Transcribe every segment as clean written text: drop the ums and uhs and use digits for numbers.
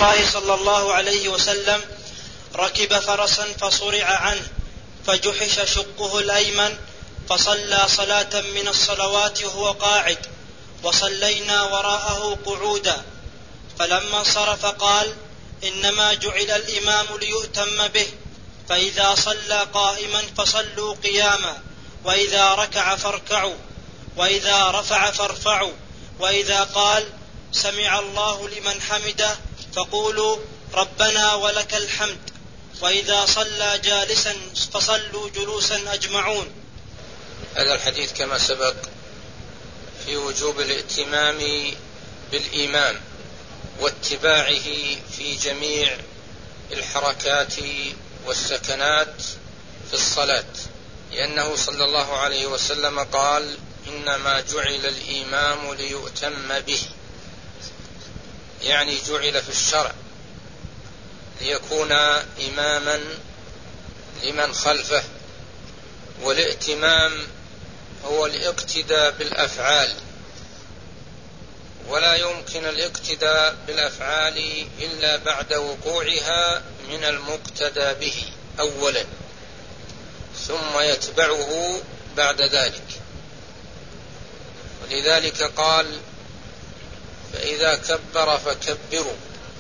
الله صلى الله عليه وسلم ركب فرسا فصرع عنه فجحش شقه الأيمن فصلى صلاة من الصلوات وهو قاعد، وصلينا وراءه قعودا، فلما انصرف قال: إنما جعل الإمام ليؤتم به، فإذا صلى قائما فصلوا قياما، وإذا ركع فاركعوا، وإذا رفع فارفعوا، وإذا قال سمع الله لمن حمده فقولوا ربنا ولك الحمد، وإذا صلى جالسا فصلوا جلوسا أجمعون. هذا الحديث كما سبق في وجوب الائتمام بالإمام واتباعه في جميع الحركات والسكنات في الصلاة، لأنه صلى الله عليه وسلم قال: إنما جعل الإمام ليؤتم به، يعني جعل في الشرع ليكون إماما لمن خلفه. والائتمام هو الاقتداء بالأفعال، ولا يمكن الاقتداء بالأفعال إلا بعد وقوعها من المقتدى به أولا، ثم يتبعه بعد ذلك. ولذلك قال: فإذا كبر فكبروا،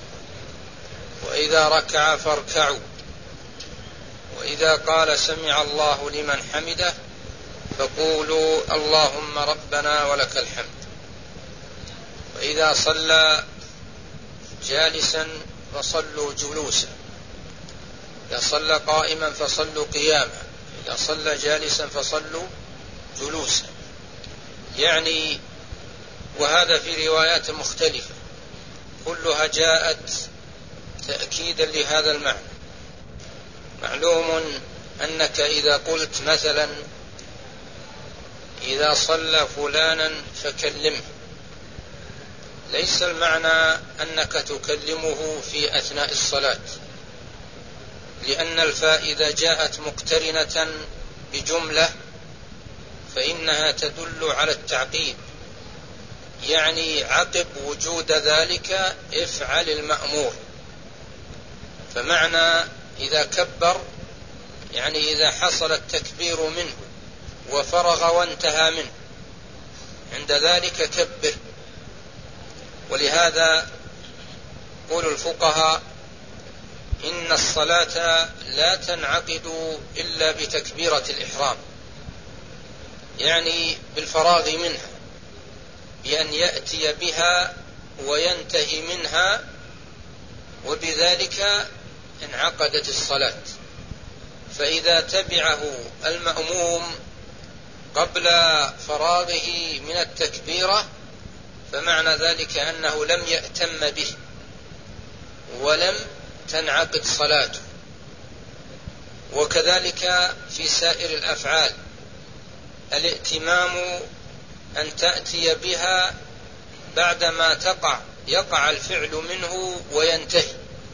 وإذا ركع فاركعوا، وإذا قال سمع الله لمن حمده فقولوا اللهم ربنا ولك الحمد، وإذا صلى جالسا فصلوا جلوسا، إذا صلى قائما فصلوا قياما، إذا صلى جالسا فصلوا جلوسا. يعني وهذا في روايات مختلفة كلها جاءت تأكيدا لهذا المعنى. معلوم أنك إذا قلت مثلا إذا صلى فلانا فكلمه، ليس المعنى أنك تكلمه في أثناء الصلاة، لأن الفائدة جاءت مقترنة بجملة فإنها تدل على التعقيب، يعني عقب وجود ذلك افعل المأمور. فمعنى إذا كبر يعني إذا حصل التكبير منه وفرغ وانتهى منه، عند ذلك كبر. ولهذا يقول الفقهاء إن الصلاة لا تنعقد إلا بتكبيرة الإحرام، يعني بالفراغ منها، بأن يأتي بها وينتهي منها، وبذلك انعقدت الصلاة. فإذا تبعه المأموم قبل فراغه من التكبيرة فمعنى ذلك أنه لم يأتم به ولم تنعقد صلاته. وكذلك في سائر الأفعال الائتمام أن تأتي بها بعدما يقع الفعل منه وينتهي.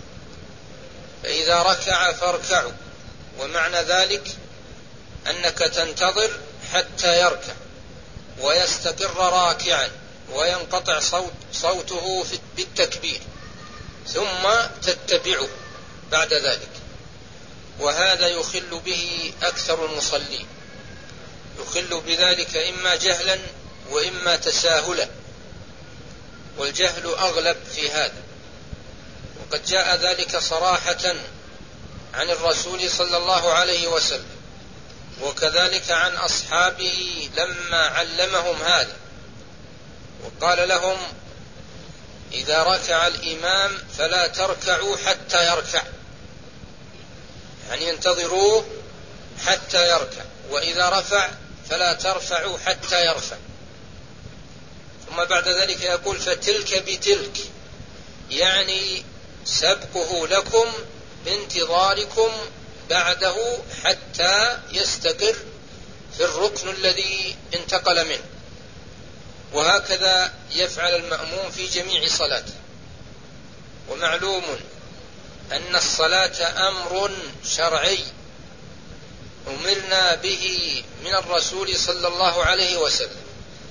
فإذا ركع فاركعوا، ومعنى ذلك أنك تنتظر حتى يركع ويستقر راكعا وينقطع صوته بالتكبير، ثم تتبعه بعد ذلك. وهذا يخل به أكثر المصلين، يخل بذلك إما جهلا وإما تساهلا، والجهل أغلب في هذا. وقد جاء ذلك صراحة عن الرسول صلى الله عليه وسلم، وكذلك عن أصحابه لما علمهم هذا، وقال لهم إذا ركع الإمام فلا تركعوا حتى يركع، يعني انتظروه حتى يركع، وإذا رفع فلا ترفعوا حتى يرفع. ثم بعد ذلك يقول فتلك بتلك، يعني سبقه لكم بانتظاركم بعده حتى يستقر في الركن الذي انتقل منه. وهكذا يفعل المأموم في جميع صلاته. ومعلوم أن الصلاة أمر شرعي أمرنا به من الرسول صلى الله عليه وسلم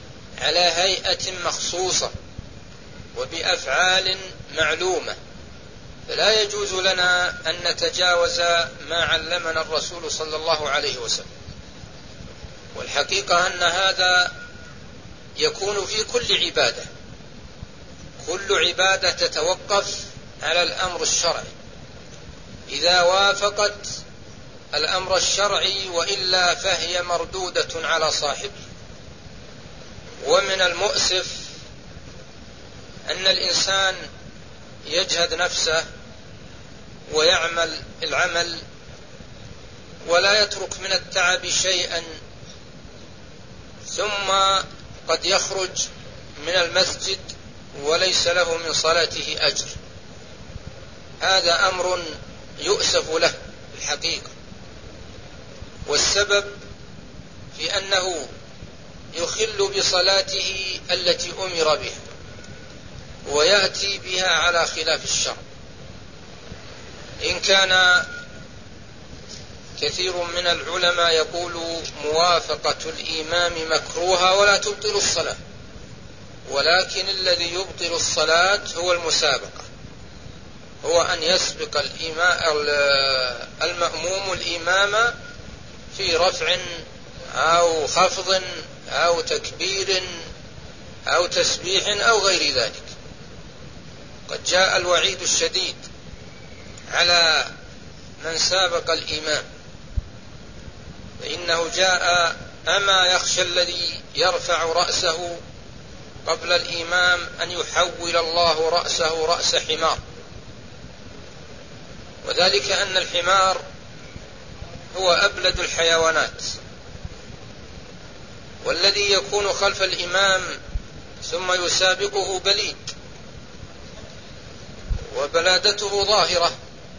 على هيئة مخصوصة وبأفعال معلومة، فلا يجوز لنا أن نتجاوز ما علمنا الرسول صلى الله عليه وسلم. والحقيقة أن هذا يكون في كل عبادة. كل عبادة تتوقف على الأمر الشرعي، إذا وافقت الأمر الشرعي وإلا فهي مردودة على صاحبه. ومن المؤسف أن الإنسان يجهد نفسه ويعمل العمل ولا يترك من التعب شيئا، ثم قد يخرج من المسجد وليس له من صلاته أجر. هذا أمر يؤسف له الحقيقة، والسبب في أنه يخل بصلاته التي أمر بها ويأتي بها على خلاف الشرع. إن كان كثير من العلماء يقول موافقة الإمام مكروهة ولا تبطل الصلاة، ولكن الذي يبطل الصلاة هو المسابقة، هو أن يسبق المأموم الإمام في رفع أو خفض أو تكبير أو تسبيح أو غير ذلك. قد جاء الوعيد الشديد على من سابق الإمام، فإنه جاء: أما يخشى الذي يرفع رأسه قبل الإمام أن يحول الله رأسه رأس حمار. وذلك أن الحمار هو أبلد الحيوانات، والذي يكون خلف الإمام ثم يسابقه بليد وبلادته ظاهرة،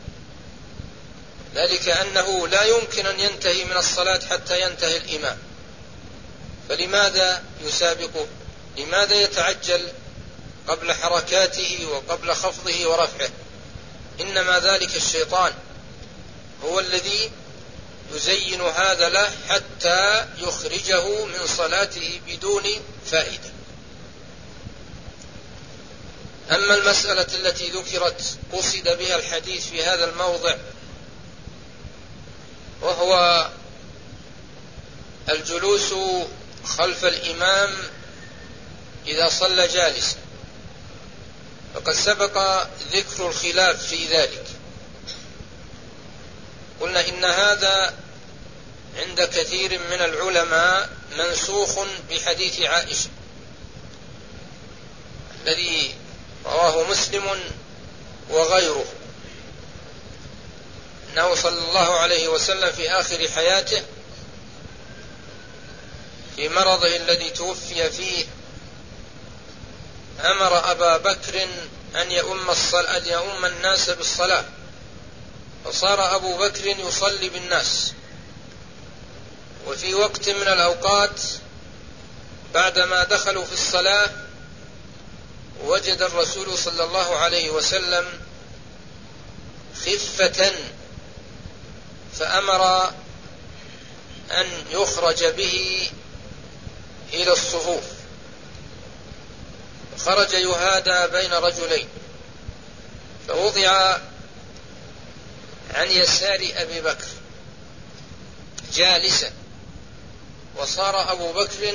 ذلك أنه لا يمكن أن ينتهي من الصلاة حتى ينتهي الإمام، فلماذا يسابقه؟ لماذا يتعجل قبل حركاته وقبل خفضه ورفعه؟ إنما ذلك الشيطان هو الذي يزين هذا له حتى يخرجه من صلاته بدون فائدة. أما المسألة التي ذكرت قصد بها الحديث في هذا الموضع، وهو الجلوس خلف الإمام إذا صلى جالسا، فقد سبق ذكر الخلاف في ذلك. قلنا إن هذا عند كثير من العلماء منسوخ بحديث عائشة الذي رواه مسلم وغيره، أنه صلى الله عليه وسلم في آخر حياته في مرضه الذي توفي فيه أمر أبا بكر أن يؤم الناس بالصلاة، فصار أبو بكر يصلي بالناس. وفي وقت من الأوقات بعدما دخلوا في الصلاة وجد الرسول صلى الله عليه وسلم خفة، فأمر أن يخرج به إلى الصفوف، خرج يهادى بين رجلين، فوضع عن يسار أبي بكر جالسا، وصار أبو بكر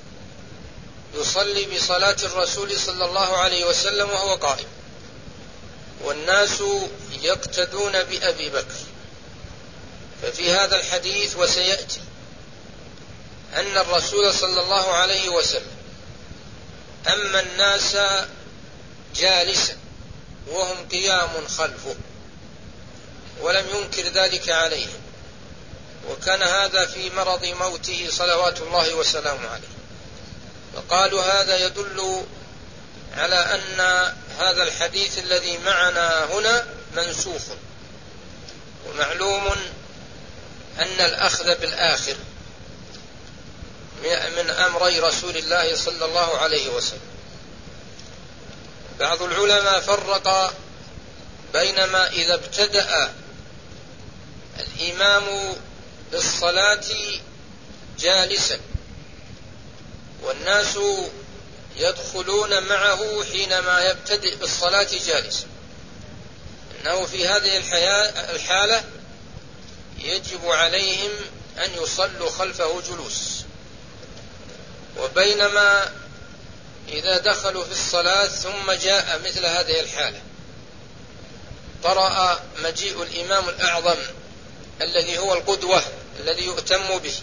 يصلي بصلاة الرسول صلى الله عليه وسلم وهو قائم، والناس يقتدون بأبي بكر. ففي هذا الحديث وسيأتي أن الرسول صلى الله عليه وسلم أما الناس جالسا وهم قيام خلفه، ولم ينكر ذلك عليهم، وكان هذا في مرض موته صلوات الله وسلامه عليه. فقالوا هذا يدل على أن هذا الحديث الذي معنا هنا منسوخ. ومعلوم أن الأخذ بالآخر من أمري رسول الله صلى الله عليه وسلم. بعض العلماء فرق بينما إذا ابتدأ الإمام بالصلاة جالسا والناس يدخلون معه حينما يبتدئ بالصلاة جالسا، أنه في هذه الحالة يجب عليهم أن يصلوا خلفه جلوس. وبينما إذا دخلوا في الصلاة ثم جاء مثل هذه الحالة طرأ مجيء الإمام الأعظم الذي هو القدوة الذي يؤتم به،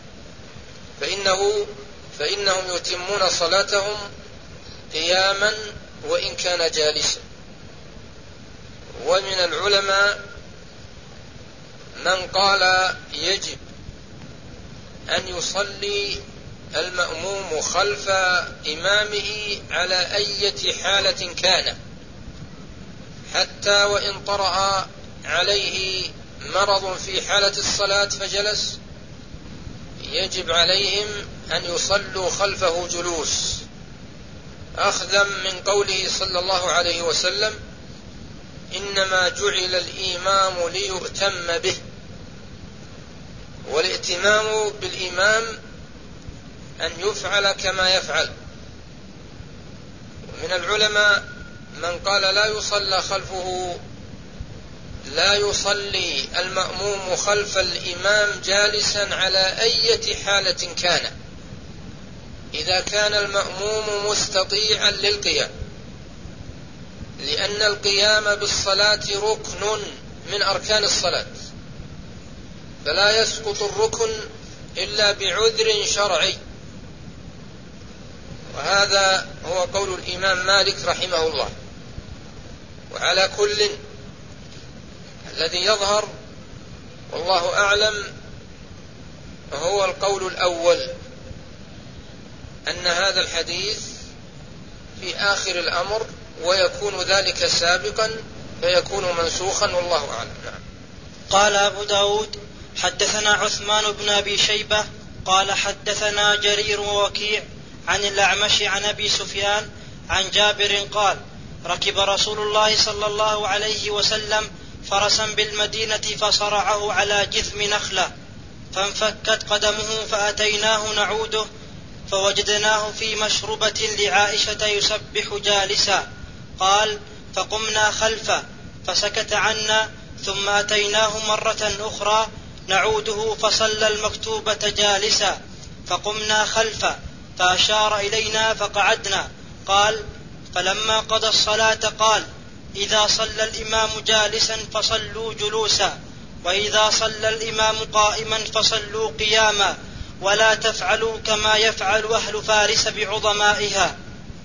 فإنهم يتمون صلاتهم قياما وإن كان جالسا. ومن العلماء من قال يجب أن يصلي المأموم خلف إمامه على أي حالة كان، حتى وإن طرأ عليه مرض في حالة الصلاة فجلس، يجب عليهم أن يصلوا خلفه جلوس، أخذا من قوله صلى الله عليه وسلم: إنما جعل الإمام ليؤتم به. والائتمام بالإمام أن يفعل كما يفعل. من العلماء من قال لا يصلي المأموم خلف الإمام جالسا على أي حالة كان، إذا كان المأموم مستطيعا للقيام، لأن القيام بالصلاة ركن من أركان الصلاة، فلا يسقط الركن إلا بعذر شرعي. وهذا هو قول الإمام مالك رحمه الله. وعلى كل، الذي يظهر والله أعلم هو القول الأول، أن هذا الحديث في آخر الأمر، ويكون ذلك سابقا فيكون منسوخا، والله أعلم. نعم. قال أبو داود: حدثنا عثمان بن أبي شيبة قال حدثنا جرير ووكيع عن الأعمش عن أبي سفيان عن جابر قال: ركب رسول الله صلى الله عليه وسلم فرسا بالمدينة فصرعه على جذم نخلة، فانفكت قدمه فأتيناه نعوده فوجدناه في مشربة لعائشة يسبح جالسا. قال: فقمنا خلفه فسكت عنا، ثم أتيناه مرة أخرى نعوده فصلى المكتوبة جالسا، فقمنا خلفه فأشار إلينا فقعدنا. قال: فلما قضى الصلاة قال: إذا صلى الإمام جالسا فصلوا جلوسا، وإذا صلى الإمام قائما فصلوا قياما، ولا تفعلوا كما يفعل أهل فارس بعظمائها.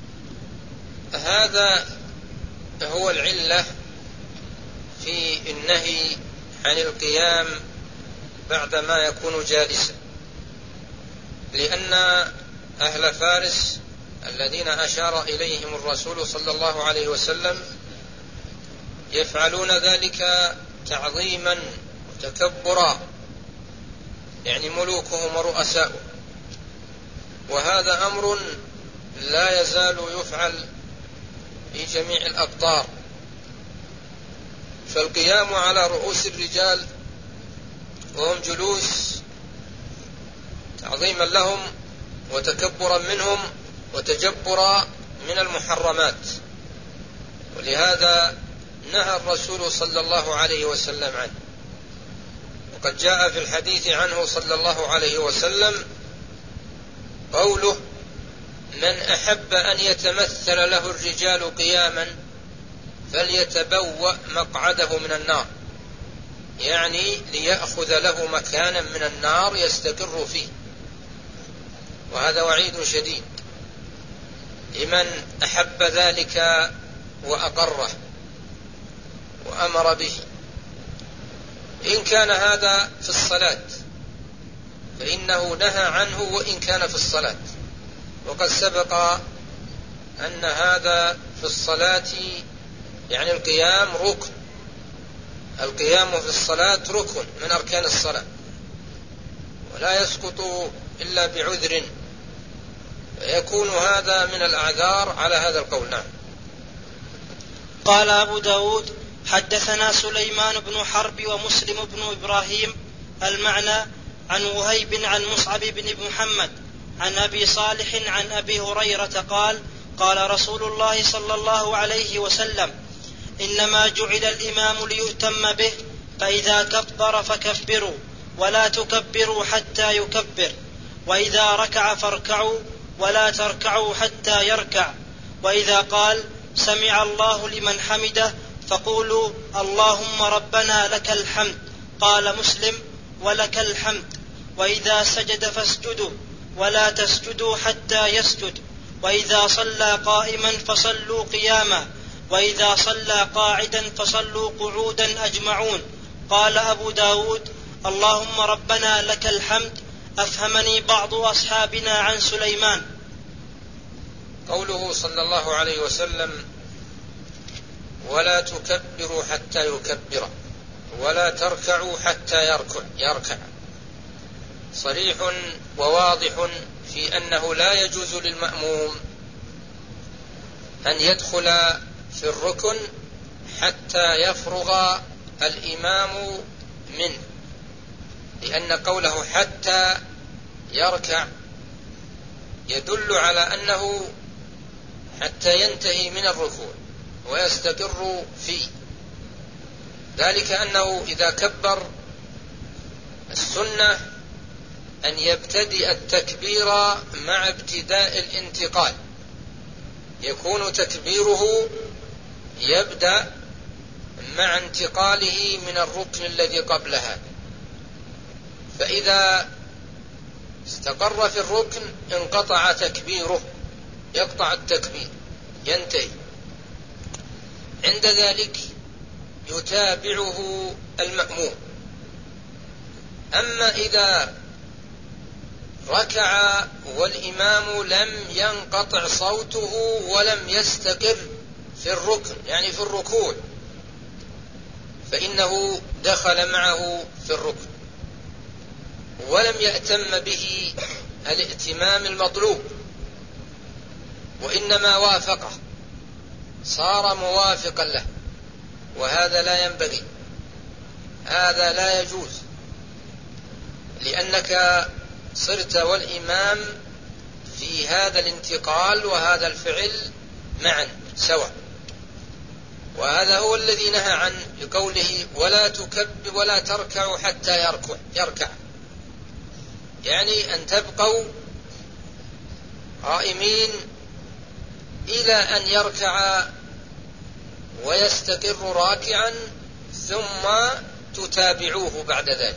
هذا هو العلة في النهي عن القيام بعدما يكون جالسا، لأن أهل فارس الذين أشار إليهم الرسول صلى الله عليه وسلم يفعلون ذلك تعظيما وتكبرا، يعني ملوكهم ورؤساؤهم، وهذا أمر لا يزال يفعل في جميع الأقطار. فالقيام على رؤوس الرجال وهم جلوس تعظيما لهم وتكبرا منهم وتجبرا من المحرمات، ولهذا نهى الرسول صلى الله عليه وسلم عنه. وقد جاء في الحديث عنه صلى الله عليه وسلم قوله: من أحب أن يتمثل له الرجال قياما فليتبوأ مقعده من النار، يعني ليأخذ له مكانا من النار يستقر فيه. وهذا وعيد شديد لمن أحب ذلك وأقره وأمر به. إن كان هذا في الصلاة فإنه نهى عنه وإن كان في الصلاة، وقد سبق أن هذا في الصلاة يعني القيام ركن، القيام في الصلاة ركن من أركان الصلاة، ولا يسقط إلا بعذر، فيكون هذا من الأعذار على هذا القول. نعم. قال أبو داود: حدثنا سليمان بن حرب ومسلم بن إبراهيم المعنى عن وهيب عن مصعب بن محمد عن أبي صالح عن أبي هريرة قال: قال رسول الله صلى الله عليه وسلم: إنما جعل الإمام ليؤتم به، فإذا كبر فكبروا ولا تكبروا حتى يكبر، وإذا ركع فاركعوا ولا تركعوا حتى يركع، وإذا قال سمع الله لمن حمده فقولوا اللهم ربنا لك الحمد، قال مسلم ولك الحمد. وإذا سجد فاسجدوا ولا تسجدوا حتى يسجد، وإذا صلى قائما فصلوا قياما، وإذا صلى قاعدا فصلوا قعودا أجمعون. قال أبو داود اللهم ربنا لك الحمد أفهمني بعض أصحابنا عن سليمان. قوله صلى الله عليه وسلم ولا تكبروا حتى يكبر ولا تركعوا حتى يركع صريح وواضح في أنه لا يجوز للمأموم أن يدخل في الركن حتى يفرغ الإمام منه، لأن قوله حتى يركع يدل على أنه حتى ينتهي من الركوع ويستقر فيه، ذلك أنه إذا كبر السنة أن يبتدئ التكبير مع ابتداء الانتقال، يكون تكبيره يبدأ مع انتقاله من الركن الذي قبلها، فإذا استقر في الركن انقطع تكبيره، يقطع التكبير ينتهي، عند ذلك يتابعه المأموم. أما إذا ركع والإمام لم ينقطع صوته ولم يستقر في الركن يعني في الركوع، فإنه دخل معه في الركن ولم يأتم به الائتمام المطلوب، وإنما وافقه، صار موافقا له، وهذا لا ينبغي، هذا لا يجوز، لأنك صرت والإمام في هذا الانتقال وهذا الفعل معا سواء. وهذا هو الذي نهى عنه بقوله ولا تكبر ولا تركعوا حتى يركع، يعني أن تبقوا قائمين إلى أن يركع ويستقر راكعا ثم تتابعوه بعد ذلك.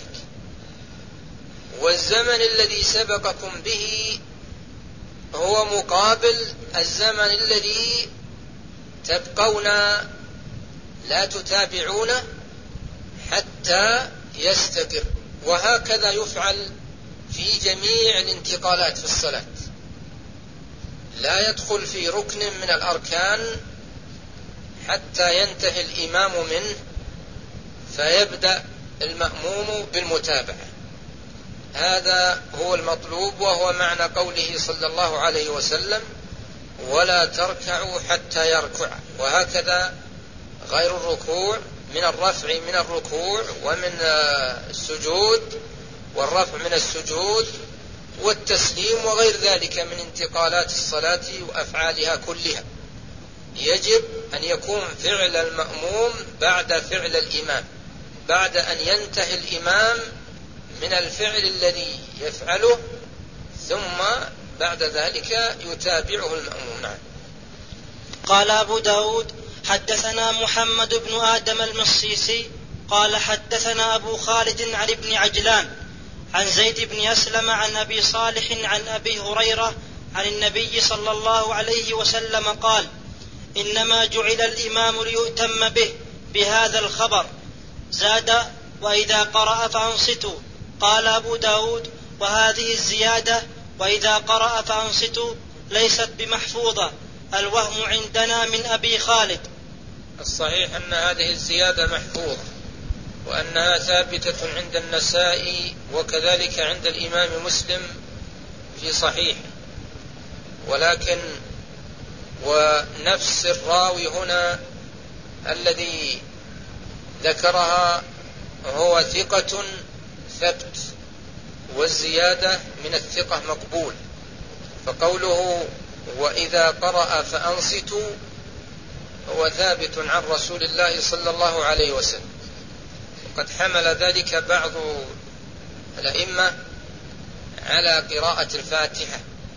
والزمن الذي سبقكم به هو مقابل الزمن الذي تبقون لا تتابعون حتى يستقر، وهكذا يفعل في جميع الانتقالات في الصلاة، لا يدخل في ركن من الأركان حتى ينتهي الإمام منه فيبدأ المأموم بالمتابعة. هذا هو المطلوب، وهو معنى قوله صلى الله عليه وسلم ولا تركعوا حتى يركع. وهكذا غير الركوع من الرفع من الركوع ومن السجود والرفع من السجود والتسليم وغير ذلك من انتقالات الصلاة وأفعالها كلها، يجب أن يكون فعل المأموم بعد فعل الإمام، بعد أن ينتهي الإمام من الفعل الذي يفعله ثم بعد ذلك يتابعه المأموم. نعم. قال أبو داود حدثنا محمد بن آدم المصيصي قال حدثنا أبو خالد عن ابن عجلان عن زيد بن أسلم عن أبي صالح عن أبي هريرة عن النبي صلى الله عليه وسلم قال إنما جعل الإمام ليؤتم به بهذا الخبر. زاد وإذا قرأ فأنصتوا. قال أبو داود وهذه الزيادة وإذا قرأ فأنصتوا ليست بمحفوظة، الوهم عندنا من أبي خالد. الصحيح أن هذه الزيادة محفوظة، وأنها ثابتة عند النسائي وكذلك عند الإمام مسلم في صحيح، ولكن ونفس الراوي هنا الذي ذكرها هو ثقة ثبت، والزيادة من الثقة مقبول، فقوله وإذا قرأ فأنصتوا هو ثابت عن رسول الله صلى الله عليه وسلم، وقد حمل ذلك بعض الأئمة على قراءة الفاتحة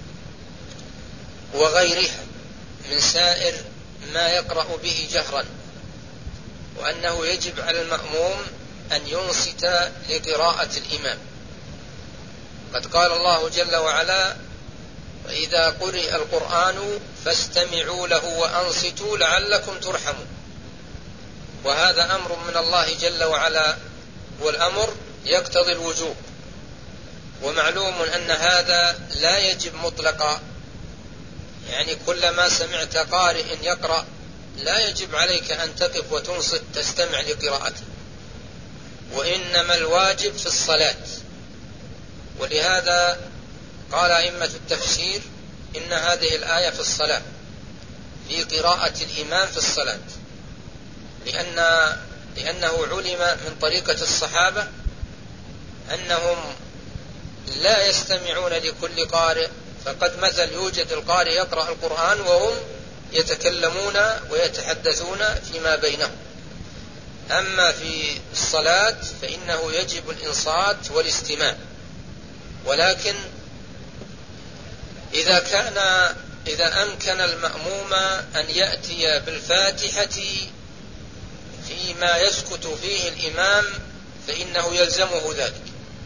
وغيرها من سائر ما يقرأ به جهرا، وأنه يجب على المأموم أن ينصت لقراءة الإمام. قد قال الله جل وعلا: وإذا قرئ القرآن فاستمعوا له وأنصتوا لعلكم ترحمون. وهذا أمر من الله جل وعلا، والأمر يقتضي الوجوب، ومعلوم أن هذا لا يجب مطلقا، يعني كلما سمعت قارئ يقرأ لا يجب عليك أن تقف وتنصت تستمع لقراءته، وإنما الواجب في الصلاة. ولهذا قال أئمة التفسير إن هذه الآية في الصلاة، في قراءة الإمام في الصلاة، لأنه علم من طريقة الصحابة أنهم لا يستمعون لكل قارئ، فقد مثل يوجد القارئ يقرأ القرآن وهم يتكلمون ويتحدثون فيما بينهم. أما في الصلاة فإنه يجب الإنصات والاستماع، ولكن إذا أمكن المأموم أن يأتي بالفاتحة فيما يسكت فيه الإمام فإنه يلزمه ذلك،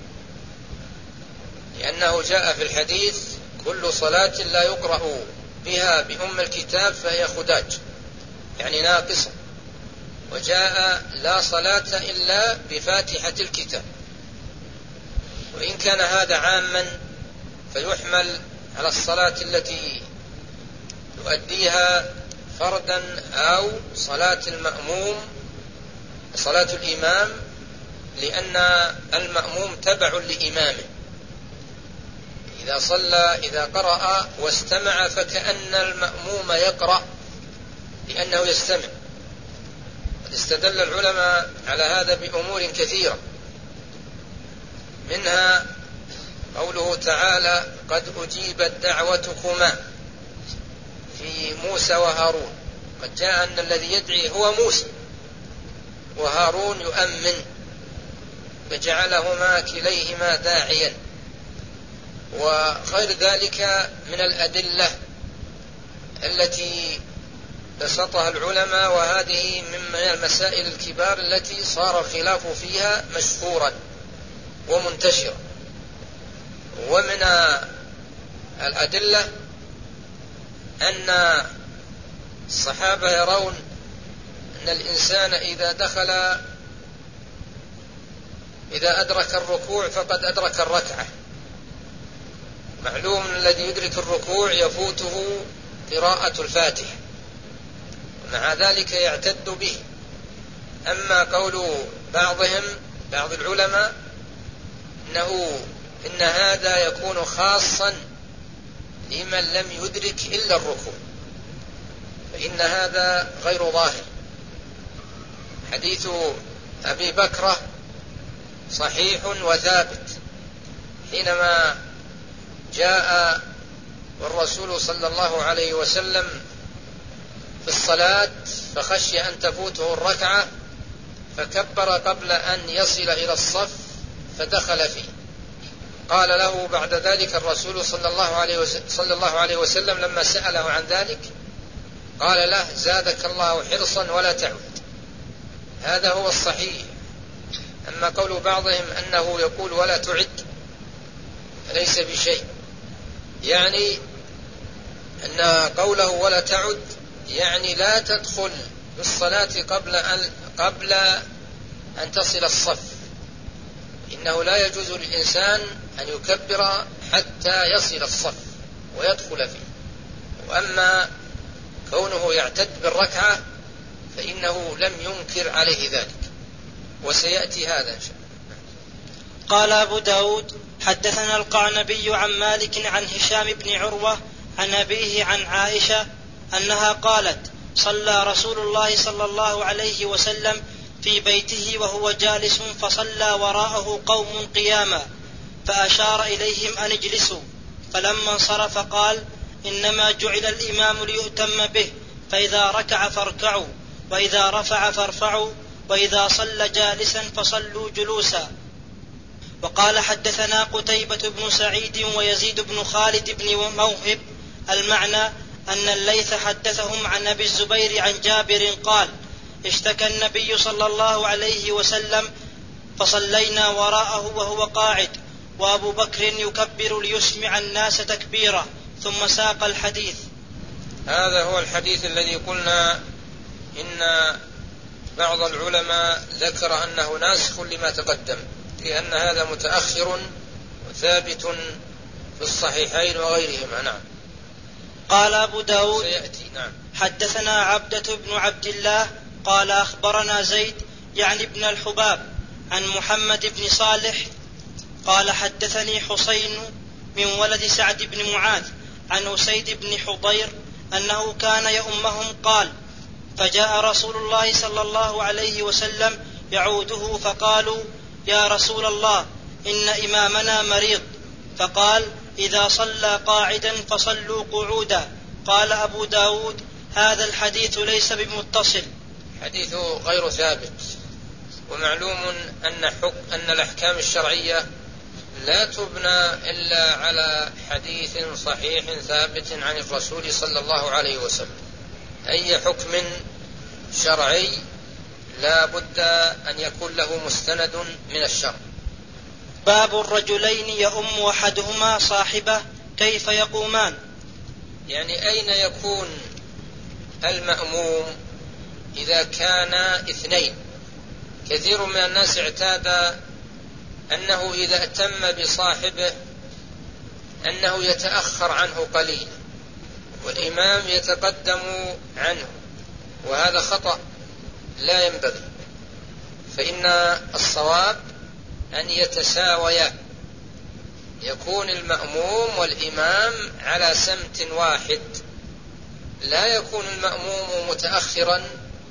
لأنه جاء في الحديث: كل صلاة لا يقرأ بها بأم الكتاب فهي خداج، يعني ناقصة. وجاء: لا صلاة إلا بفاتحة الكتاب. وإن كان هذا عاما فيحمل على الصلاة التي يؤديها فردا أو صلاة المأموم، صلاة الإمام، لأن المأموم تبع لإمامه. إذا قرأ واستمع فكأن المأموم يقرأ لأنه يستمع. قد استدل العلماء على هذا بأمور كثيرة، منها قوله تعالى: قد أجيبت دعوتكما في موسى وهارون. قد جاء أن الذي يدعي هو موسى، وهارون يؤمن، فجعلهما كليهما داعيا. وغير ذلك من الأدلة التي بسطها العلماء، وهذه من المسائل الكبار التي صار الخلاف فيها مشهورا ومنتشرا. ومن الأدلة أن الصحابة يرون أن الإنسان إذا أدرك الركوع فقد أدرك الركعة. معلوم أن الذي يدرك الركوع يفوته قراءة الفاتحة، ومع ذلك يعتد به. أما قول بعض العلماء إن هذا يكون خاصا لمن لم يدرك إلا الركوع، فإن هذا غير ظاهر. حديث أبي بكرة صحيح وثابت، حينما جاء والرسول صلى الله عليه وسلم في الصلاة فخشي أن تفوته الركعة فكبر قبل أن يصل إلى الصف فدخل فيه. قال له بعد ذلك الرسول صلى الله عليه وسلم لما سأله عن ذلك قال له: زادك الله حرصا ولا تعود. هذا هو الصحيح. أما قول بعضهم أنه يقول ولا تعد ليس بشيء، يعني أن قوله ولا تعد يعني لا تدخل بالصلاة قبل أن تصل الصف. إنه لا يجوز للإنسان أن يكبر حتى يصل الصف ويدخل فيه. وأما كونه يعتد بالركعة فإنه لم ينكر عليه ذلك، وسيأتي هذا إن شاء الله. قال أبو داود: حدثنا القعنبي عن مالك عن هشام بن عروة عن أبيه عن عائشة أنها قالت: صلى رسول الله صلى الله عليه وسلم في بيته وهو جالس، فصلى وراءه قوم قياما، فأشار إليهم أن اجلسوا، فلما انصرف قال: إنما جعل الإمام ليؤتم به، فإذا ركع فاركعوا، وإذا رفع فارفعوا، وإذا صلى جالسا فصلوا جلوسا. وقال حدثنا قتيبة بن سعيد ويزيد بن خالد بن موهب المعنى أن الليث حدثهم عن أبي الزبير عن جابر قال: اشتكى النبي صلى الله عليه وسلم فصلينا وراءه وهو قاعد، وأبو بكر يكبر ليسمع الناس تكبيره، ثم ساق الحديث. هذا هو الحديث الذي قلنا إن بعض العلماء ذكر أنه ناسخ لما تقدم، لأن هذا متأخر وثابت في الصحيحين وغيرهما. نعم. قال أبو داود نعم. حدثنا عبدة بن عبد الله قال أخبرنا زيد يعني ابن الحباب عن محمد بن صالح قال حدثني حسين من ولد سعد بن معاذ عن أسيد بن حضير أنه كان يؤمهم قال: فجاء رسول الله صلى الله عليه وسلم يعوده فقالوا: يا رسول الله إن إمامنا مريض. فقال: إذا صلى قاعدا فصلوا قعودا. قال أبو داود: هذا الحديث ليس بمتصل. حديث غير ثابت، ومعلوم أن الأحكام الشرعية لا تبنى إلا على حديث صحيح ثابت عن الرسول صلى الله عليه وسلم. أي حكم شرعي لا بد أن يكون له مستند من الشرع. باب الرجلين يؤم أحدهما صاحبه كيف يقومان؟ يعني أين يكون المأموم إذا كان اثنين؟ كثير من الناس اعتاد أنه إذا أتم بصاحبه أنه يتأخر عنه قليلا والإمام يتقدم عنه، وهذا خطأ لا ينبغي. فإن الصواب أن يتساويا، يكون المأموم والإمام على سمت واحد، لا يكون المأموم متأخرا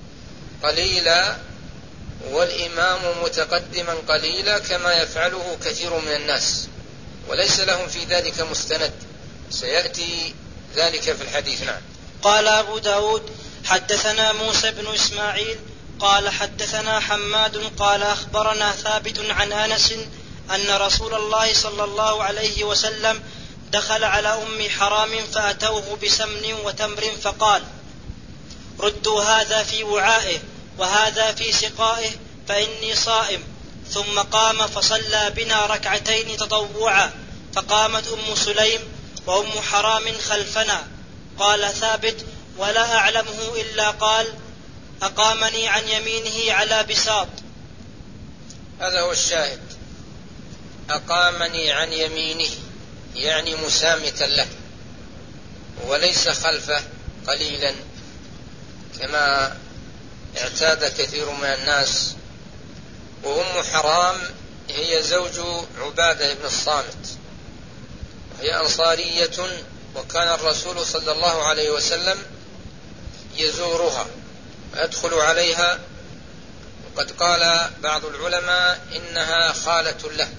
قليلا والإمام متقدما قليلا كما يفعله كثير من الناس، وليس لهم في ذلك مستند، سيأتي ذلك في الحديث. نعم. قال أبو داود حدثنا موسى بن إسماعيل قال حدثنا حماد قال أخبرنا ثابت عن أنس أن رسول الله صلى الله عليه وسلم دخل على أم حرام فأتوه بسمن وتمر فقال: ردوا هذا في وعائه وهذا في سقائه فإني صائم. ثم قام فصلى بنا ركعتين تطوعا، فقامت أم سليم وأم حرام خلفنا. قال ثابت: ولا أعلمه إلا قال: أقامني عن يمينه على بساط. هذا هو الشاهد، أقامني عن يمينه يعني مسامتا له، وليس خلفه قليلا كما اعتاد كثير من الناس. وأم حرام هي زوج عبادة بن الصامت، وهي أنصارية، وكان الرسول صلى الله عليه وسلم يزورها ويدخل عليها، وقد قال بعض العلماء إنها خالة له،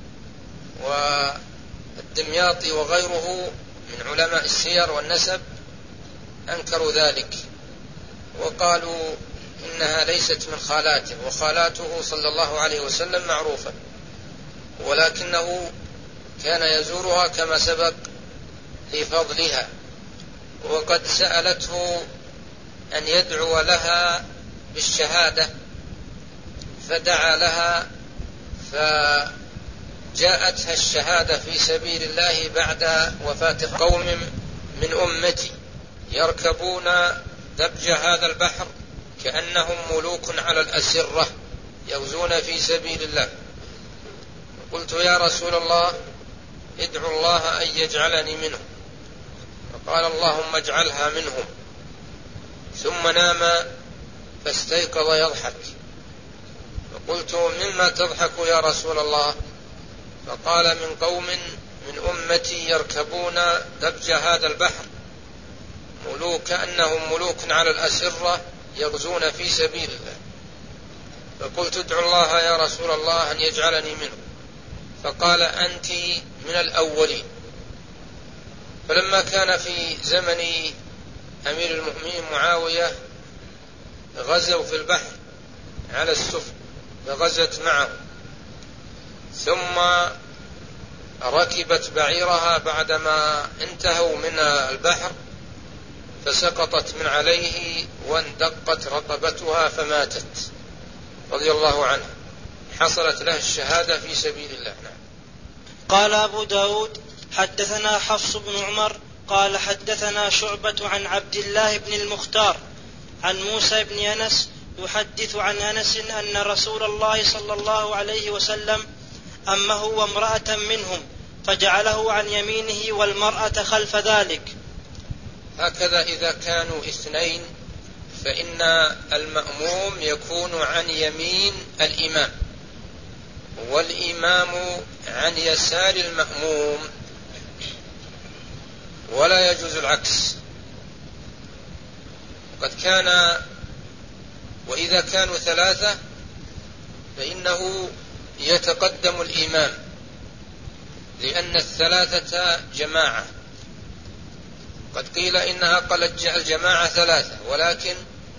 والدمياطي وغيره من علماء السير والنسب أنكروا ذلك وقالوا إنها ليست من خالاته، وخالاته صلى الله عليه وسلم معروفة، ولكنه كان يزورها كما سبق لفضلها. وقد سألته أن يدعو لها بالشهادة فدعا لها، فجاءتها الشهادة في سبيل الله بعد وفاة قوم من أمتي يركبون دبج هذا البحر كأنهم ملوك على الأسرة يغزون في سبيل الله. قلت: يا رسول الله ادعو الله أن يجعلني منهم. فقال: اللهم اجعلها منهم. ثم نام فاستيقظ يضحك، فقلت: مما تضحك يا رسول الله؟ فقال: من قوم من أمتي يركبون دبج هذا البحر كأنهم ملوك على الأسرة يغزون في سبيل الله. فقلت: ادعو الله يا رسول الله أن يجعلني منهم. فقال: أنت من الأولين. فلما كان في زمن أمير المؤمنين معاوية غزوا في البحر على السفن فغزت معه، ثم ركبت بعيرها بعدما انتهوا من البحر فسقطت من عليه واندقت رقبتها فماتت رضي الله عنها، حصلت له الشهادة في سبيل الله. نعم. قال أبو داود حدثنا حفص بن عمر قال حدثنا شعبة عن عبد الله بن المختار عن موسى بن أنس يحدث عن أنس أن رسول الله صلى الله عليه وسلم أمه وامرأة منهم فجعله عن يمينه والمرأة خلف ذلك. هكذا إذا كانوا اثنين فإن المأموم يكون عن يمين الإمام والإمام عن يسار المأموم، ولا يجوز العكس. قد كان وإذا كانوا ثلاثة فإنه يتقدم الإمام لأن الثلاثة جماعة. قد قيل إنها قلت الجماعة ثلاثة، ولكن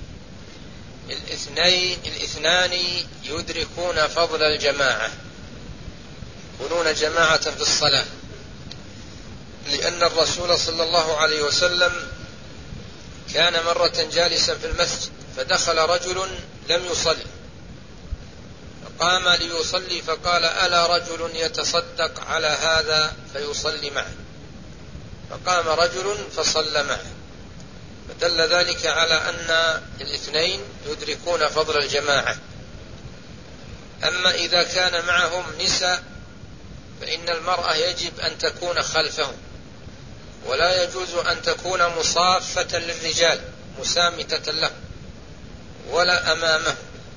الاثنان يدركون فضل الجماعة، يكونون جماعة في الصلاة، لأن الرسول صلى الله عليه وسلم كان مرة جالسا في المسجد فدخل رجل لم يصلي فقام ليصلي فقال: ألا رجل يتصدق على هذا فيصلي معه؟ فقام رجل فصلى معه، فدل ذلك على أن الاثنين يدركون فضل الجماعة. أما إذا كان معهم نساء فإن المرأة يجب أن تكون خلفهم، ولا يجوز أن تكون مصافة للرجال مسامتة له ولا أمامه.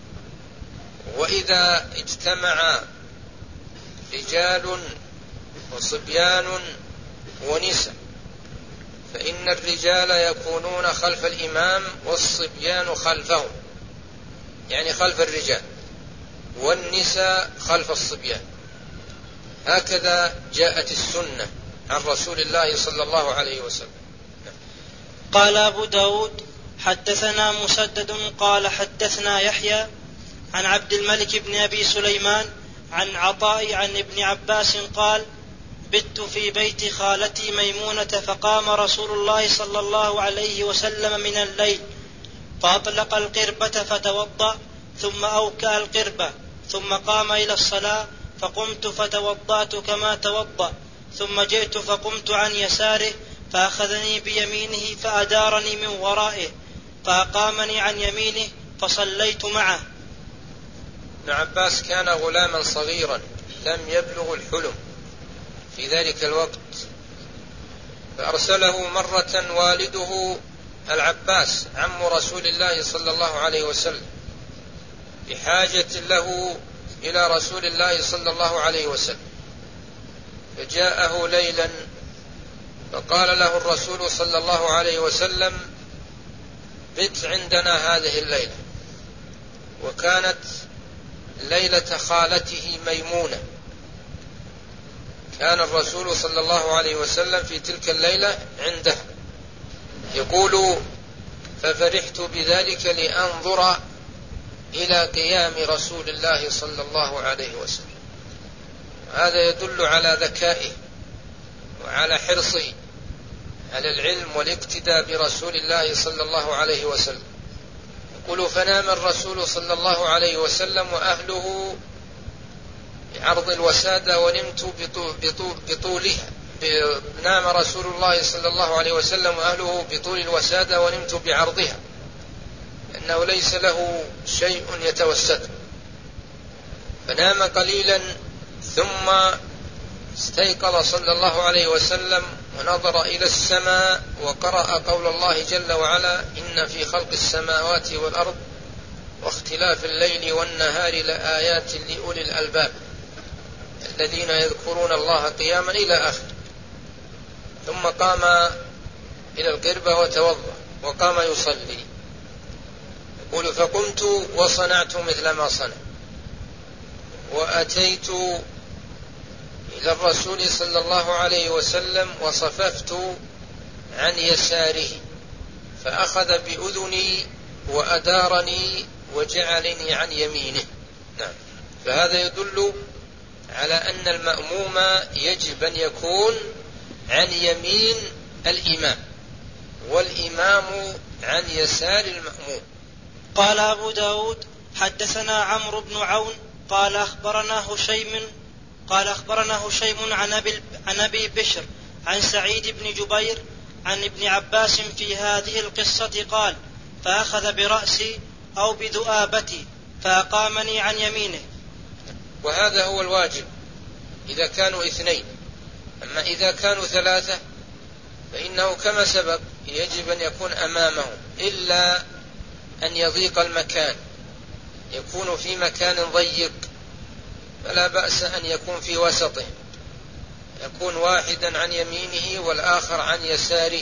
وإذا اجتمع رجال وصبيان ونساء فإن الرجال يكونون خلف الإمام والصبيان خلفهم، يعني خلف الرجال، والنساء خلف الصبيان. هكذا جاءت السنة عن رسول الله صلى الله عليه وسلم. قال أبو داود حدثنا مسدد قال حدثنا يحيى عن عبد الملك بن أبي سليمان عن عطاء عن ابن عباس قال: بت في بيت خالتي ميمونة فقام رسول الله صلى الله عليه وسلم من الليل فأطلق القربة فتوضأ ثم أوكأ القربة ثم قام إلى الصلاة فقمت فتوضأت كما توضأ ثم جئت فقمت عن يساره فأخذني بيمينه فأدارني من ورائه فأقامني عن يمينه فصليت معه. ابن عباس كان غلاما صغيرا لم يبلغ الحلم في ذلك الوقت، فأرسله مرة والده العباس عم رسول الله صلى الله عليه وسلم بحاجة له إلى رسول الله صلى الله عليه وسلم، فجاءه ليلا فقال له الرسول صلى الله عليه وسلم: بت عندنا هذه الليلة. وكانت ليلة خالته ميمونة، كان الرسول صلى الله عليه وسلم في تلك الليلة عنده. يقول: ففرحت بذلك لأنظر إلى قيام رسول الله صلى الله عليه وسلم. هذا يدل على ذكائه وعلى حرصه على العلم والاقتداء برسول الله صلى الله عليه وسلم. يقول: فنام الرسول صلى الله عليه وسلم وأهله بعرض الوسادة ونمت بطولها. نام رسول الله صلى الله عليه وسلم وأهله بطول الوسادة ونمت بعرضها، أنه ليس له شيء يتوسد. فنام قليلا ثم استيقظ صلى الله عليه وسلم ونظر إلى السماء وقرأ قول الله جل وعلا: إن في خلق السماوات والأرض واختلاف الليل والنهار لآيات لأولي الألباب الذين يذكرون الله قياما إلى آخر. ثم قام إلى القربة وتوضأ وقام يصلي. يقول: فقمت وصنعت مثل ما صنع، وأتيت إلى الرسول صلى الله عليه وسلم وصففت عن يساره فأخذ بأذني وأدارني وجعلني عن يمينه. نعم. فهذا يدل على أن المأموم يجب أن يكون عن يمين الإمام، والإمام عن يسار المأموم. قال أبو داود حدثنا عمرو بن عون قال أخبرنا هشيم عن أبي بشر عن سعيد بن جبير عن ابن عباس في هذه القصة قال: فأخذ برأسي أو بذؤابتي فأقامني عن يمينه. وهذا هو الواجب إذا كانوا اثنين. أما إذا كانوا ثلاثة فإنه كما سبق يجب أن يكون أمامهم، إلا أن يضيق المكان، يكون في مكان ضيق فلا بأس أن يكون في وسطه، يكون واحدا عن يمينه والآخر عن يساره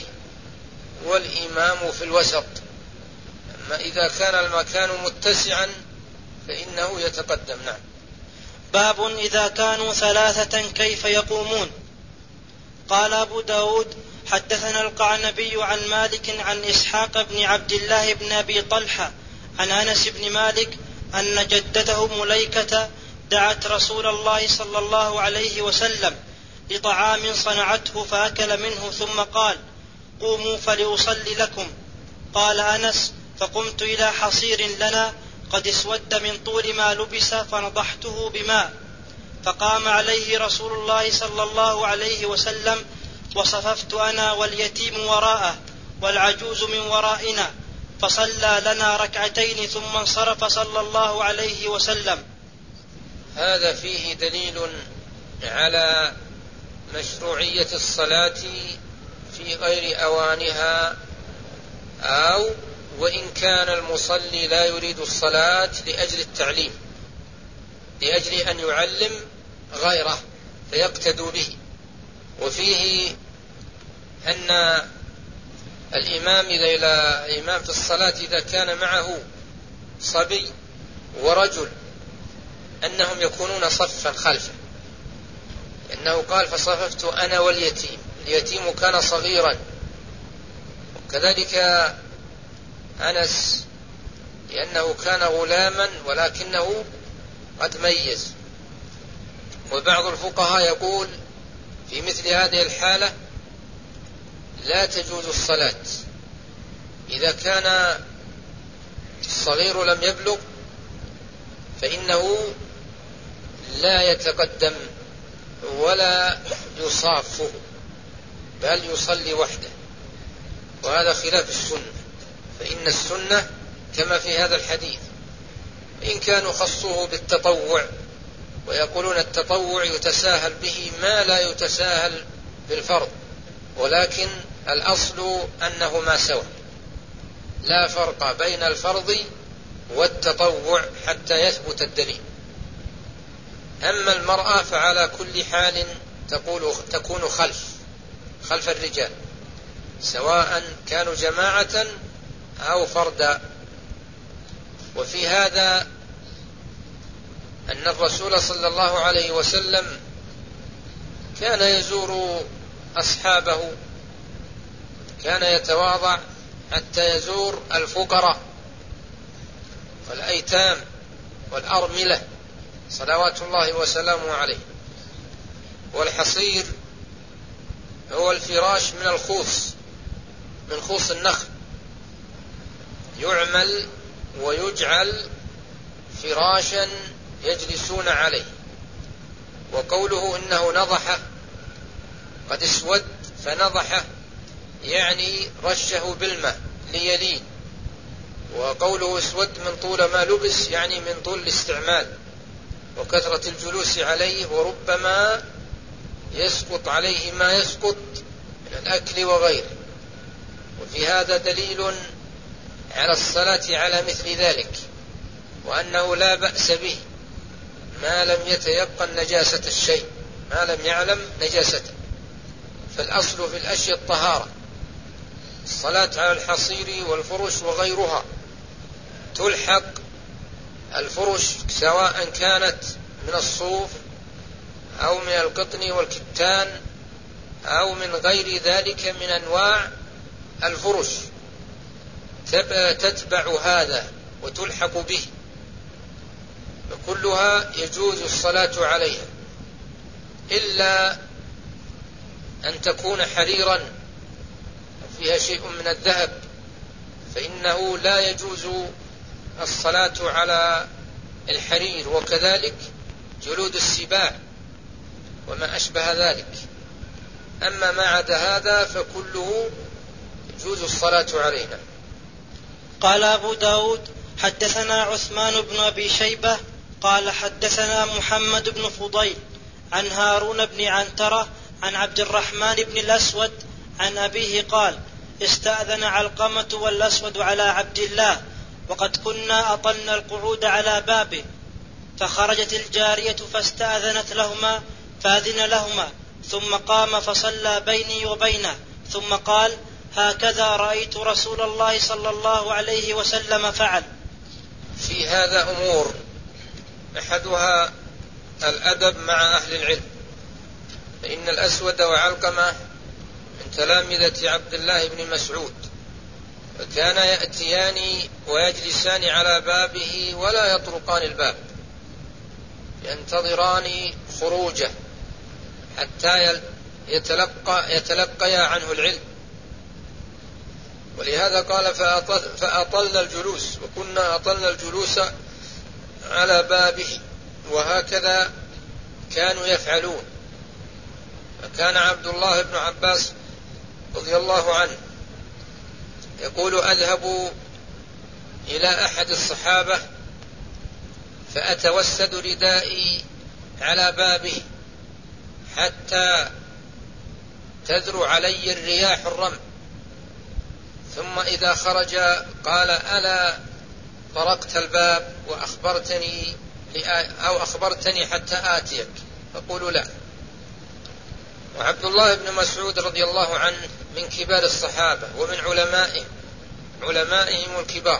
والإمام في الوسط. أما إذا كان المكان متسعا فإنه يتقدم. نعم. باب إذا كانوا ثلاثة كيف يقومون. قال أبو داود حدثنا القعنبي عن مالك عن إسحاق بن عبد الله بن أبي طلحة عن أنس بن مالك أن جدته مليكة دعت رسول الله صلى الله عليه وسلم لطعام صنعته فأكل منه ثم قال: قوموا فلأصلي لكم. قال أنس: فقمت إلى حصير لنا قد اسود من طول ما لبس فنضحته بماء، فقام عليه رسول الله صلى الله عليه وسلم، وصففت أنا واليتيم وراءه والعجوز من ورائنا، فصلى لنا ركعتين ثم انصرف صلى الله عليه وسلم. هذا فيه دليل على مشروعية الصلاة في غير أوانها، أو وإن كان المصلي لا يريد الصلاة لأجل التعليم، لأجل أن يعلم غيره فيقتدوا به. وفيه أن الإمام في الصلاة إذا كان معه صبي ورجل أنهم يكونون صفا خلفه، لأنه قال: فصففت أنا واليتيم. اليتيم كان صغيرا، وكذلك أنس لأنه كان غلاما ولكنه قد ميز. وبعض الفقهاء يقول في مثل هذه الحالة لا تجوز الصلاة إذا كان الصغير لم يبلغ، فإنه لا يتقدم ولا يصافه بل يصلي وحده، وهذا خلاف السنة. فإن السنة كما في هذا الحديث، إن كانوا خصوه بالتطوع ويقولون التطوع يتساهل به ما لا يتساهل بالفرض، ولكن الأصل أنهما سوا، لا فرق بين الفرض والتطوع حتى يثبت الدليل. أما المرأة فعلى كل حال تكون خلف الرجال، سواء كانوا جماعة أو فردا. وفي هذا أن الرسول صلى الله عليه وسلم كان يزور أصحابه، كان يتواضع حتى يزور الفقراء والأيتام والأرملة صلوات الله وسلامه عليه. والحصير هو الفراش من خوص النخل، يعمل ويجعل فراشا يجلسون عليه. وقوله إنه نضح قد اسود فنضح يعني رشه بالماء ليلين، وقوله اسود من طول ما لبس يعني من طول الاستعمال وكثرة الجلوس عليه، وربما يسقط عليه ما يسقط من الأكل وغيره. وفي هذا دليل على الصلاة على مثل ذلك، وأنه لا بأس به ما لم يتيقن نجاسة الشيء، ما لم يعلم نجاسته. فالأصل في الأشياء الطهارة. الصلاة على الحصير والفرش وغيرها تلحق الفرش سواء كانت من الصوف أو من القطن والكتان أو من غير ذلك من أنواع الفرش، تتبع هذا وتلحق به، فكلها يجوز الصلاة عليها، إلا أن تكون حريرا فيها شيء من الذهب، فإنه لا يجوز الصلاة على الحرير، وكذلك جلود السباع وما أشبه ذلك. أما ما عدا هذا فكله يجوز الصلاة علينا. قال أبو داود حدثنا عثمان بن أبي شيبة قال حدثنا محمد بن فضيل عن هارون بن عنترة عن عبد الرحمن بن الأسود عن أبيه قال استأذن علقمة والأسود على عبد الله وقد كنا أطلنا القعود على بابه، فخرجت الجارية فاستأذنت لهما فأذن لهما، ثم قام فصلى بيني وبينه، ثم قال هكذا رأيت رسول الله صلى الله عليه وسلم فعل. في هذا أمور، أحدها الأدب مع أهل العلم، فإن الأسود وعلقمة من تلامذة عبد الله بن مسعود، فكان يأتيان ويجلسان على بابه ولا يطرقان الباب، ينتظران خروجه حتى يتلقيا عنه العلم. ولهذا قال فأطلنا الجلوس، وكنا أطلنا الجلوس على بابه، وهكذا كانوا يفعلون. فكان عبد الله بن عباس رضي الله عنه يقول أذهب إلى أحد الصحابة فأتوسد ردائي على بابه حتى تذر علي الرياح الرمل، ثم إذا خرج قال ألا طرقت الباب أخبرتني حتى آتيك؟ فقولوا لا. وعبد الله بن مسعود رضي الله عنه من كبار الصحابة ومن علمائهم الكبار،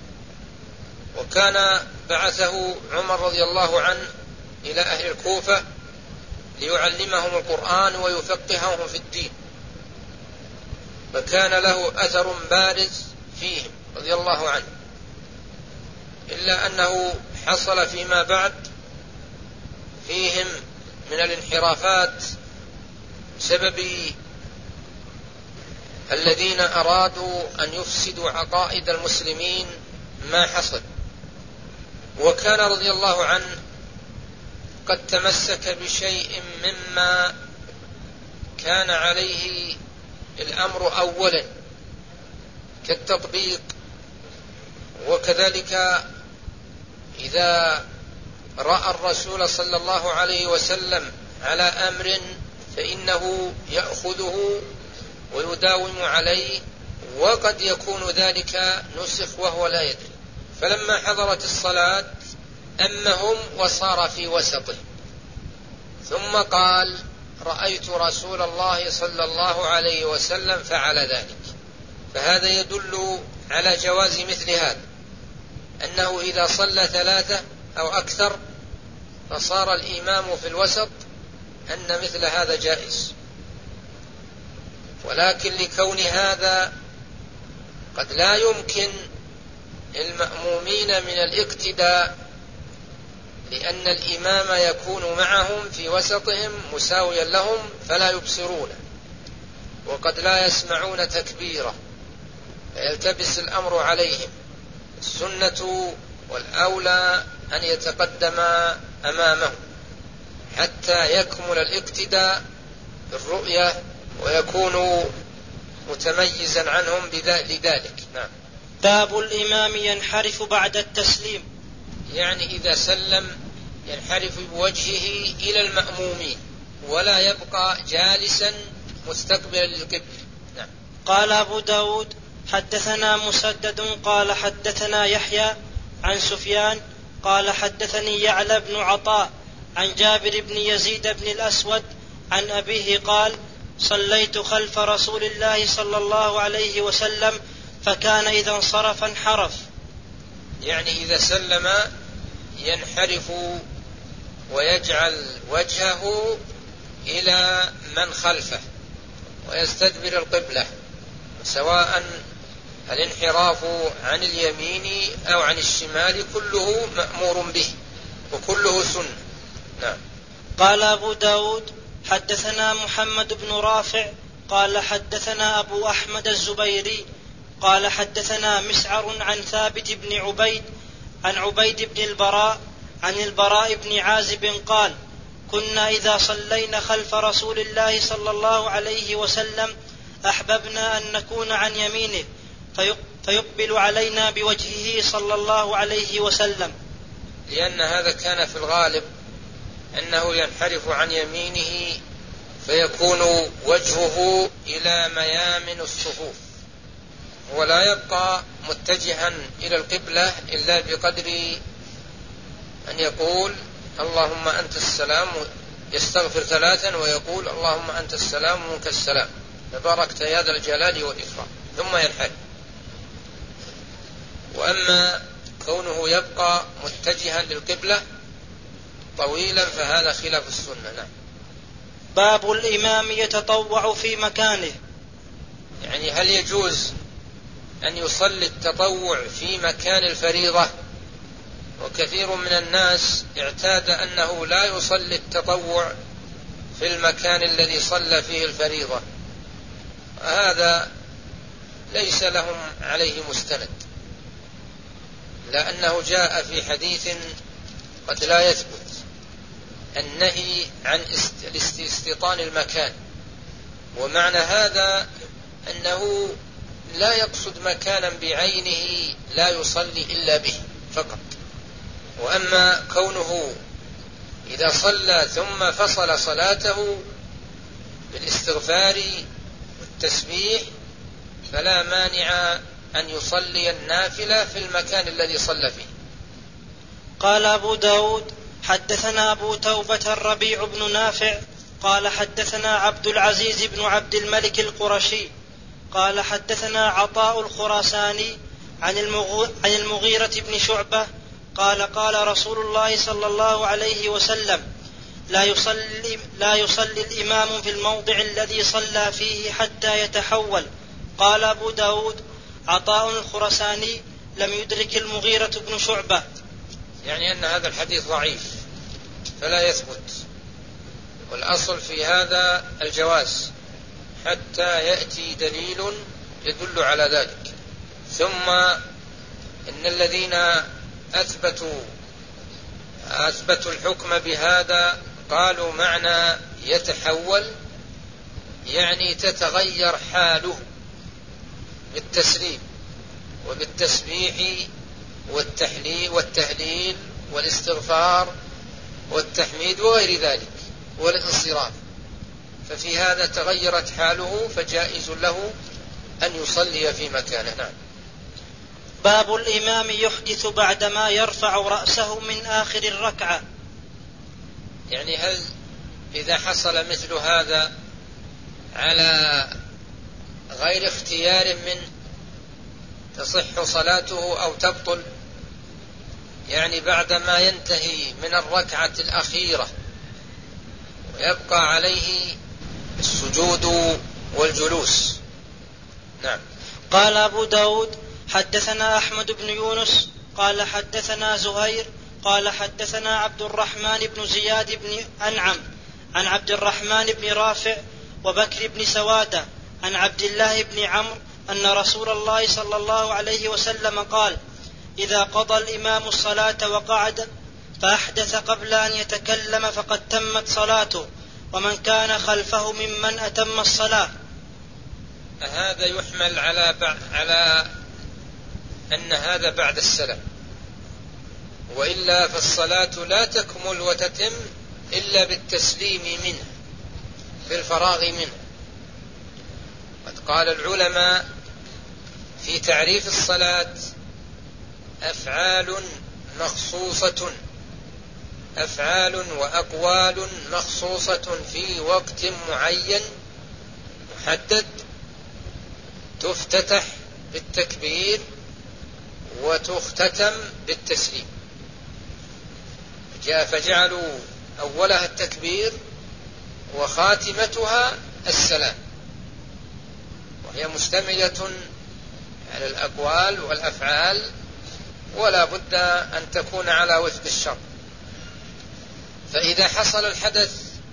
وكان بعثه عمر رضي الله عنه إلى أهل الكوفة ليعلمهم القرآن ويفقههم في الدين، فكان له أثر بارز فيهم رضي الله عنه، إلا أنه حصل فيما بعد فيهم من الانحرافات بسبب الذين أرادوا أن يفسدوا عقائد المسلمين ما حصل. وكان رضي الله عنه قد تمسك بشيء مما كان عليه الأمر أولا كالتطبيق، وكذلك إذا رأى الرسول صلى الله عليه وسلم على أمر فإنه يأخذه ويداوم عليه، وقد يكون ذلك نسخ وهو لا يدري. فلما حضرت الصلاة أمهم وصار في وسطه، ثم قال رأيت رسول الله صلى الله عليه وسلم فعل ذلك. فهذا يدل على جواز مثل هذا، أنه إذا صلى 3 أو أكثر فصار الإمام في الوسط أن مثل هذا جائز. ولكن لكون هذا قد لا يمكن المأمومين من الاقتداء، لأن الإمام يكون معهم في وسطهم مساويا لهم فلا يبصرون، وقد لا يسمعون تكبيره، فيلتبس الأمر عليهم. السنة والأولى أن يتقدم أمامهم حتى يكمل الاقتداء بالرؤية ويكون متميزا عنهم لذلك. نعم. باب الإمام ينحرف بعد التسليم، يعني إذا سلم ينحرف بوجهه إلى المأمومين ولا يبقى جالسا مستقبلا للقبلة. نعم. قال أبو داود حدثنا مسدد قال حدثنا يحيى عن سفيان قال حدثني يعلى بن عطاء عن جابر بن يزيد بن الأسود عن أبيه قال صليت خلف رسول الله صلى الله عليه وسلم فكان إذا انصرف انحرف. يعني إذا سلم ينحرف ويجعل وجهه إلى من خلفه ويستدبر القبلة، سواء الانحراف عن اليمين أو عن الشمال كله مأمور به وكله سنة. نعم. قال أبو داود حدثنا محمد بن رافع قال حدثنا أبو أحمد الزبيري قال حدثنا مسعر عن ثابت بن عبيد عن عبيد بن البراء عن البراء بن عازب قال كنا إذا صلينا خلف رسول الله صلى الله عليه وسلم أحببنا أن نكون عن يمينه فيقبل علينا بوجهه صلى الله عليه وسلم، لأن هذا كان في الغالب أنه ينحرف عن يمينه فيكون وجهه إلى ميامن الصفوف ولا يبقى متجها إلى القبلة إلا بقدر أن يقول اللهم أنت السلام، يستغفر 3 ويقول اللهم أنت السلام ومنك السلام تباركت يا ذا الجلال والإكرام، ثم ينحرف. وأما كونه يبقى متجها للقبلة طويلا فهذا خلاف السنة. نعم. باب الإمام يتطوع في مكانه، يعني هل يجوز أن يصلي التطوع في مكان الفريضة؟ وكثير من الناس اعتاد أنه لا يصلي التطوع في المكان الذي صلى فيه الفريضة، هذا ليس لهم عليه مستند، لأنه جاء في حديث قد لا يثبت النهي عن استيطان المكان، ومعنى هذا أنه لا يقصد مكانا بعينه لا يصلي إلا به فقط. وأما كونه إذا صلى ثم فصل صلاته بالاستغفار والتسبيح فلا مانع أن يصلي النافلة في المكان الذي صلى فيه. قال أبو داود حدثنا أبو توبة الربيع بن نافع قال حدثنا عبد العزيز بن عبد الملك القرشي قال حدثنا عطاء الخراساني عن المغيرة بن شعبة قال قال رسول الله صلى الله عليه وسلم لا يصلي الإمام في الموضع الذي صلى فيه حتى يتحول. قال أبو داود عطاء الخراساني لم يدرك المغيرة بن شعبة، يعني أن هذا الحديث ضعيف فلا يثبت، والأصل في هذا الجواز حتى يأتي دليل يدل على ذلك. ثم إن الذين أثبتوا الحكم بهذا قالوا معنى يتحول يعني تتغير حاله بالتسليم وبالتسبيح والتهليل والاستغفار والتحميد وغير ذلك والانصراف، ففي هذا تغيرت حاله فجائز له أن يصلي في مكانه. نعم. باب الإمام يحدث بعدما يرفع رأسه من آخر الركعة، يعني هل إذا حصل مثل هذا على غير اختيار منه تصح صلاته أو تبطل؟ يعني بعدما ينتهي من الركعة الأخيرة ويبقى عليه السجود والجلوس. نعم. قال أبو داود حدثنا أحمد بن يونس قال حدثنا زهير قال حدثنا عبد الرحمن بن زياد بن أنعم عن عبد الرحمن بن رافع وبكر بن سوادة عن عبد الله بن عمرو أن رسول الله صلى الله عليه وسلم قال إذا قضى الإمام الصلاة وقعد فأحدث قبل أن يتكلم فقد تمت صلاته ومن كان خلفه ممن أتم الصلاة. هذا يحمل على أن هذا بعد السلام، وإلا فالصلاة لا تكمل وتتم إلا بالتسليم منه بالفراغ منه. قد قال العلماء في تعريف الصلاة أفعال وأقوال مخصوصة في وقت معين محدد تفتتح بالتكبير وتختتم بالتسليم. فجعلوا أولها التكبير وخاتمتها السلام، وهي مشتملة على الأقوال والأفعال، ولا بد أن تكون على وفق الشرع. فإذا حصل الحدث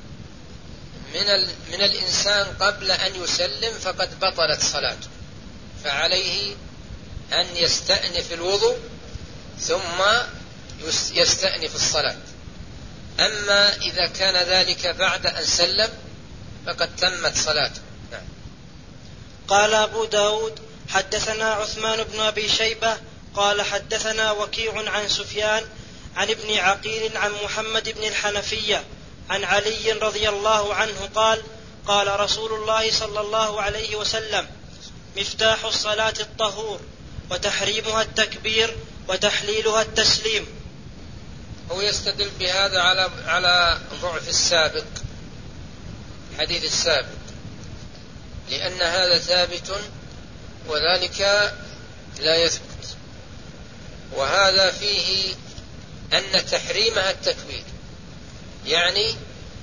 من الإنسان قبل أن يسلم فقد بطلت صلاته، فعليه أن يستأنف الوضوء ثم يستأنف الصلاة. أما إذا كان ذلك بعد أن سلم فقد تمت صلاته. نعم. قال أبو داود حدثنا عثمان بن أبي شيبة قال حدثنا وكيع عن سفيان عن ابن عقيل عن محمد بن الحنفية عن علي رضي الله عنه قال قال رسول الله صلى الله عليه وسلم: مفتاح الصلاة الطهور، وتحريمها التكبير، وتحليلها التسليم. هو يستدل بهذا على ضعف السابق، حديث السابق، لأن هذا ثابت وذلك لا يثبت. وهذا فيه أن تحريمها التكبير، يعني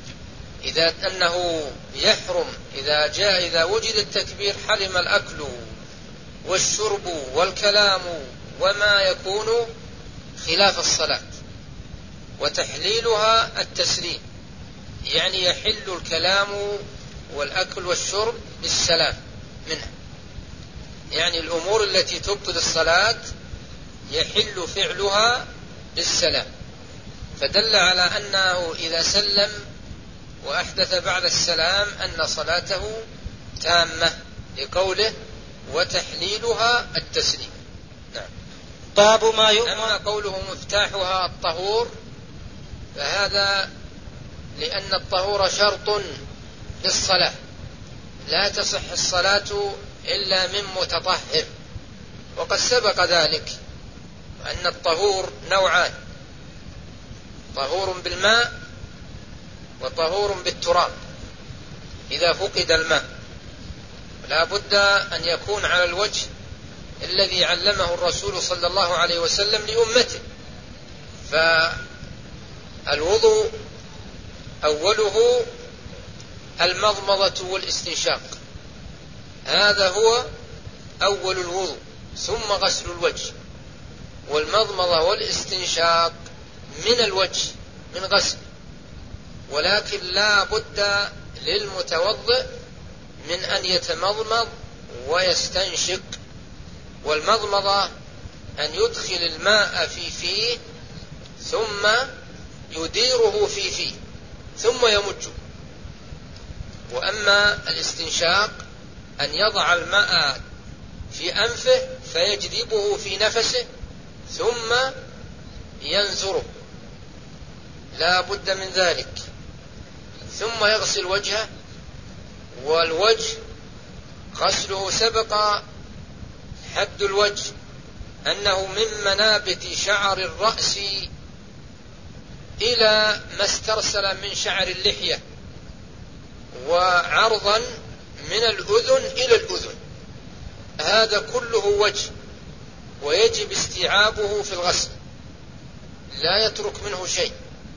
أنه يحرم إذا وجد التكبير حرم الأكل والشرب والكلام وما يكون خلاف الصلاة. وتحليلها التسليم، يعني يحل الكلام والأكل والشرب بالسلام منها، يعني الأمور التي تبطل الصلاة يحل فعلها بالسلام. فدل على أنه إذا سلم وأحدث بعد السلام أن صلاته تامة، لقوله وتحليلها التسليم. نعم. باب ما يؤمر. أما قوله مفتاحها الطهور فهذا لأن الطهور شرط للصلاة، لا تصح الصلاة إلا من متطهر، وقد سبق ذلك أن الطهور نوعان: طهور بالماء وطهور بالتراب. إذا فقد الماء لا بد أن يكون على الوجه الذي علمه الرسول صلى الله عليه وسلم لأمته. فالوضوء أوله المضمضة والاستنشاق، هذا هو أول الوضوء، ثم غسل الوجه. والمضمضة والاستنشاق من الوجه من غسل، ولكن لا بد للمتوضئ من أن يتمضمض ويستنشق. والمضمضة أن يدخل الماء في فيه ثم يديره في فيه ثم يمجه. وأما الاستنشاق أن يضع الماء في أنفه فيجذبه في نفسه ثم ينثره، لا بد من ذلك. ثم يغسل وجهه، والوجه غسله سبق حد الوجه أنه من منابت شعر الرأس إلى ما استرسل من شعر اللحية، وعرضا من الأذن إلى الأذن، هذا كله وجه، ويجب استيعابه في الغسل، لا يترك منه شيء.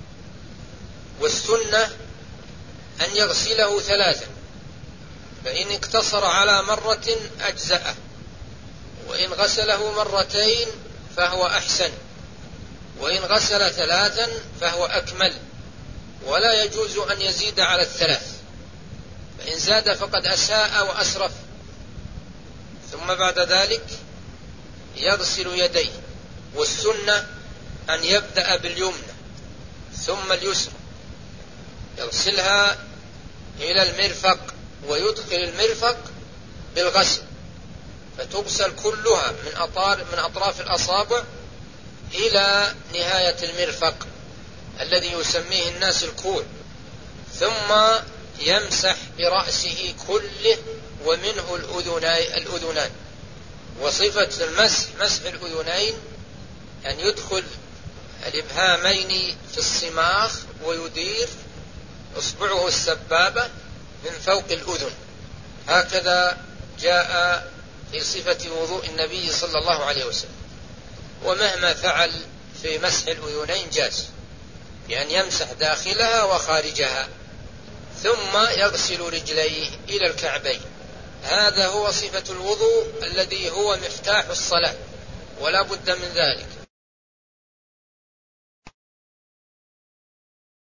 والسنة أن يغسله 3، فإن اقتصر على مرة أجزأه، وإن غسله 2 فهو أحسن، وإن غسل 3 فهو أكمل، ولا يجوز أن يزيد على 3، فإن زاد فقد أساء وأسرف. ثم بعد ذلك يغسل يديه، والسنة أن يبدأ باليمنى ثم اليسرى، يغسلها إلى المرفق ويدخل المرفق بالغسل، فتغسل كلها من أطراف الأصابع إلى نهاية المرفق الذي يسميه الناس الكوع. ثم يمسح برأسه كله ومنه الأذنان. وصفة المسح مسح الأذنين أن يدخل الإبهامين في الصماخ ويدير إصبعه السبابة من فوق الأذن، هكذا جاء في صفة وضوء النبي صلى الله عليه وسلم. ومهما فعل في مسح الأذنين جاز، بأن يمسح داخلها وخارجها، ثم يغسل رجليه إلى الكعبين، هذا هو صفة الوضوء الذي هو مفتاح الصلاة ولا بد من ذلك.